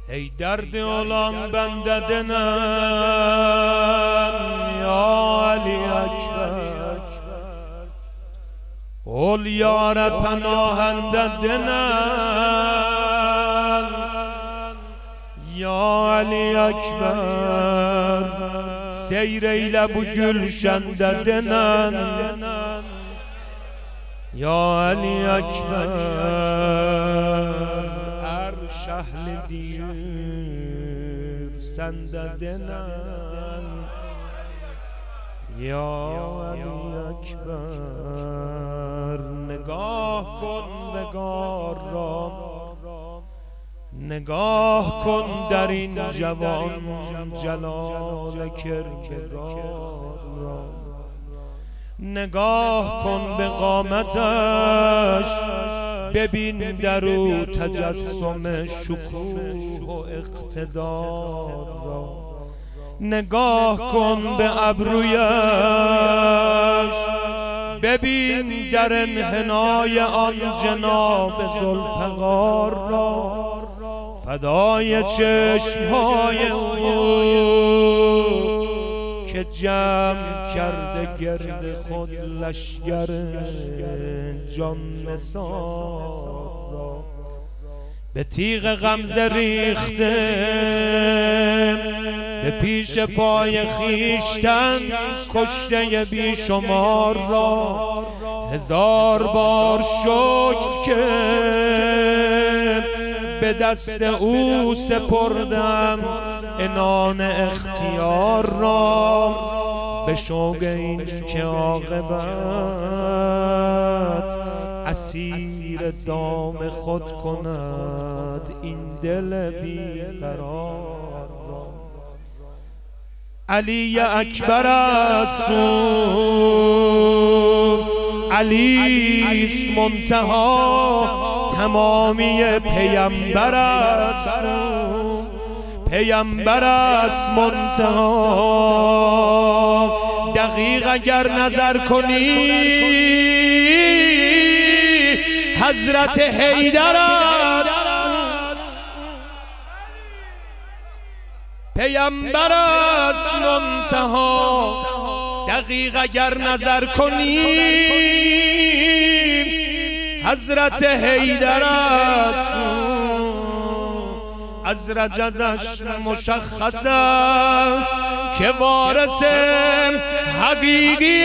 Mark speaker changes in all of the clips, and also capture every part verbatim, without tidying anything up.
Speaker 1: ای درد olan bende denen ya Ali Ekber, ol yâre penahende denen ya Ali Ekber, seyreyle bu gülşende denen ya Ali Ekber, er şehli diyur sende denen ya Ali Ekber. نگاه کن نگار را، نگاه کن در این جوان جلال کردگار را، نگاه کن به قامتش، ببین در او تجسم شکوه و اقتدار را، نگاه کن به ابرویش، ببین در انحنای آن جناب ذوالفقار را، فدای چشمهای او که جمع کرده گرد خود لشگر جان نثار را، به تیغ غمزه ریخته به پیش پای خیشتن کشته بی شمار را، هزار بار شکر که به دست او سپردم عنان اختیار را، به شوق این که عاقبت اسیر دام خود کند این دل بی قرار را. علی اکبر است علی است منتها تمامی پیمبر است، پیمبر است منتها دقیق اگر نظر کنی حضرت حیدر است، پیمبر است منتها دقیق اگر نظر کنی حضرت حیدر است، از رجزش مشخص است که وارث حقیقی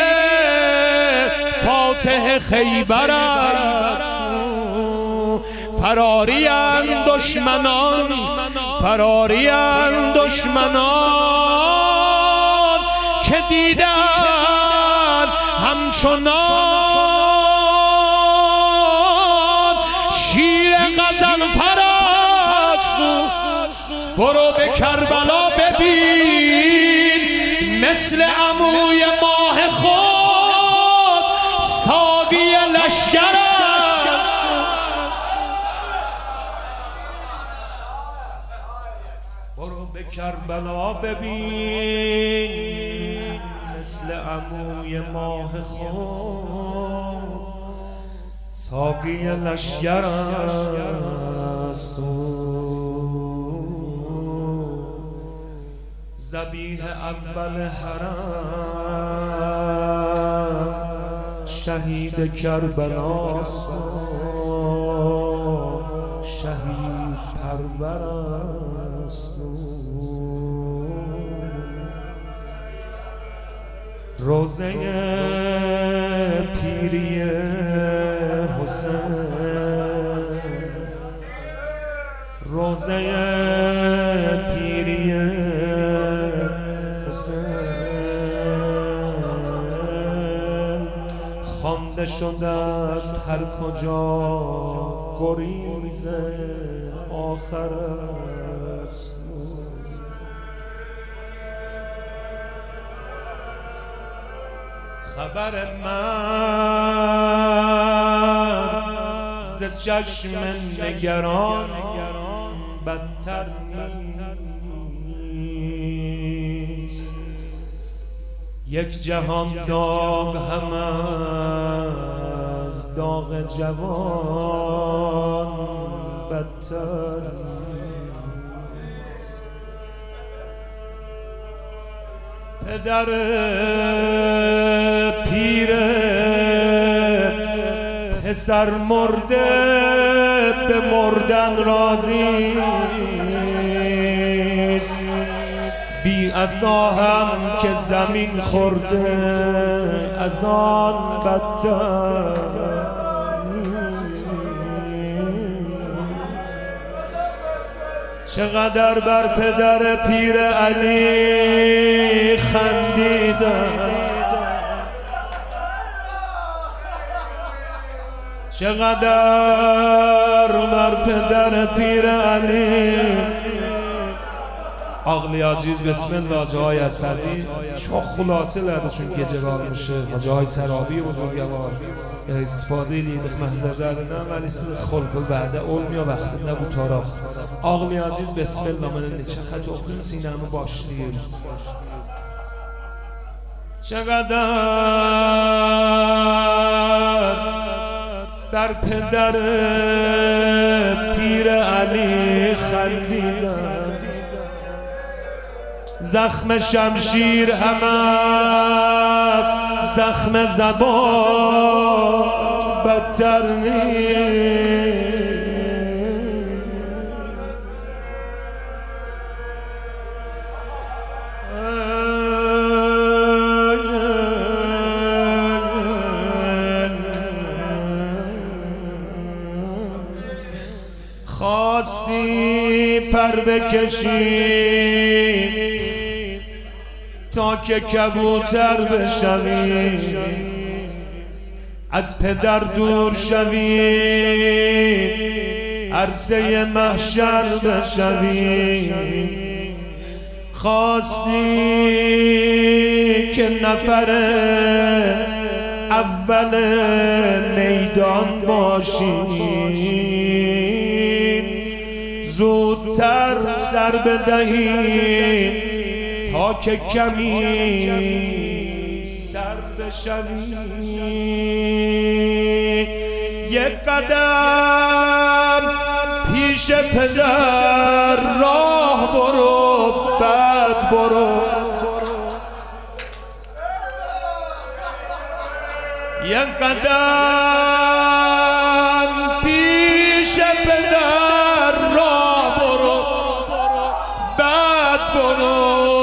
Speaker 1: فاتح خیبر است. فرارین دشمنان، فرارین دشمنان که دیدن همچنان شیر غضنفر است. برو به کربلا ببین مثل عموی ماه خود ساقی لشکر است. برو به کربلا ببین مثل عموی ماه خود ساقی لشکر است. ذبیح اول حرم شهید کربلاست، شهید پرور است. روزه پیری حسین، روزه پیری خوانده شده است هر کجا گریز آخر است. خبر من ز چشم نگران بدتر نیست، یک جهان داغ هم از داغ جوان بدتر. پدر پیر پسر مرده به مردن راضی بی عصا هم که زمین خورده از آن بدتر. چقدر بر پدر پیر علی خندیدم، چقدر بر پدر پیر علی. عقلی عزیز بسم الله جای اصلی چون خلاصه لرده چون گجه بار میشه جای سرابی بزرگوار استفاده لیدخ محضر درده نه ولی خلق بعده علم یا وقت نبود تاراخ. عقلی عزیز بسم الله من چه خط اخریم سینه همه باشلیر. چقدر بر پدر پیر علی خندیدم، زخم شمشیر هم از زخم زبان بدتر نیست. خواستی پر بکشی تا که کبوتر بشوی، از پدر دور شوی عرصه محشر بشوی. خواستی که نفر اول میدان باشی، زودتر سر بدهی تا که کمی سر بشوی. یک قدم پیش پدر راه برو بعد برو، یک قدم پیش پدر راه برو بعد برو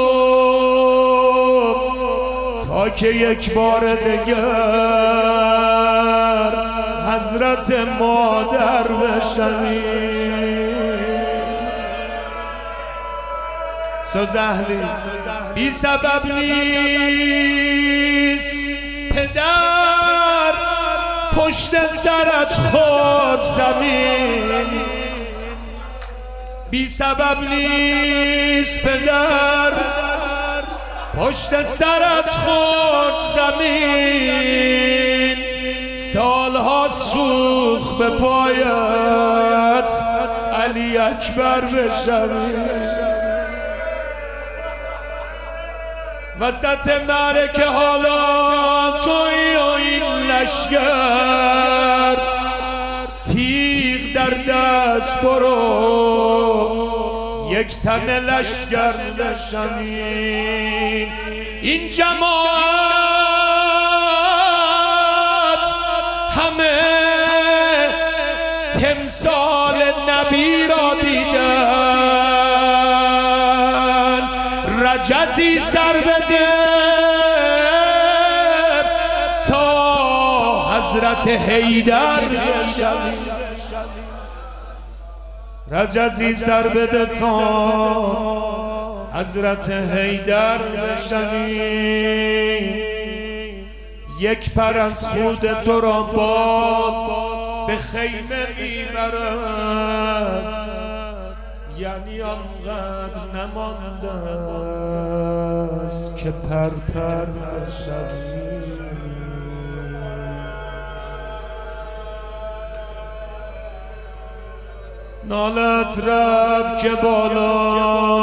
Speaker 1: تا که یک بار دیگر حضرت مادر بشنوی. سوزهلی بی سبب نیست پدر پشت سرت خورد زمین، بی سبب نیست پدر پشت سرت خورد زمین. سالها سوخت به پایت علی اکبر بشوی. وسط معرکه حالا توی و این لشگر، تیغ در دست برو یک تن لشگر نشوی. این جماعت همه تمثال نبی را دیدن، رجزی سر بده تا حضرت حیدر بشوی. رجزی سر بده تا حضرت حیدر بشوی. یک پر از خود تو را باد به خیمه میبرد، یعنی آنقدر نمانده است که پر پر بشوی. نالت رفت که بالا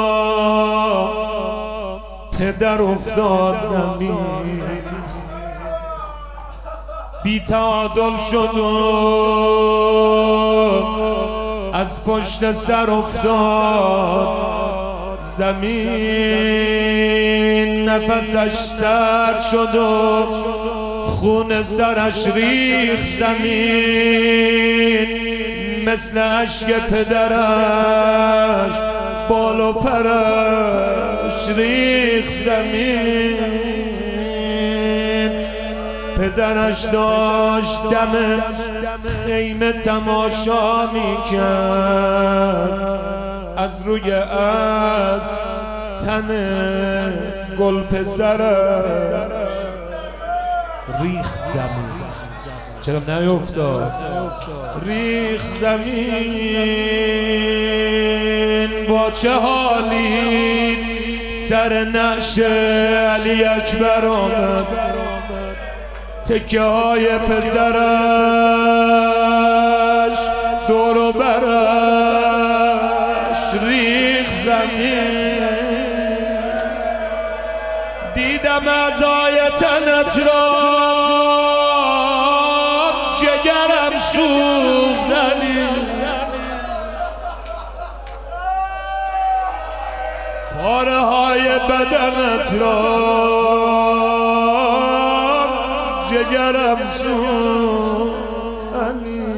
Speaker 1: پدر افتاد زمین، بی تعادل شد و از پشت سر افتاد زمین نفسش سرد شد و خون سرش ریخ زمین، مثل اشک پدرش بال و پرش ریخ زمین. پدرش داشت دم خیمه تماشا میکرد، از روی اسب تن گل پسرش ریخت زمین. چرا نیفتاد؟ ریخت زمین. با چه حالی سر نعش علی اکبر آمد، تکه های پسرش دور و برش ریخت زمین. دیدم اعضای تنت را جگرم سوختنی، پاره های بدنت را جگرم سوختنی.